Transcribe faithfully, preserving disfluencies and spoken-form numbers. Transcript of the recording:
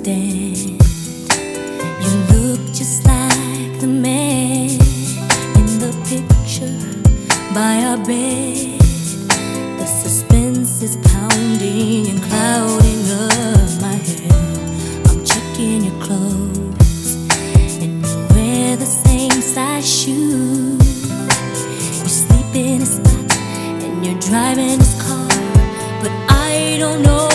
understand. You look just like the man in the picture by our bed. The suspense is pounding and clouding up my head. I'm checking your clothes and you wear the same size shoes. You sleep in his spot and you're driving his car, but I don't know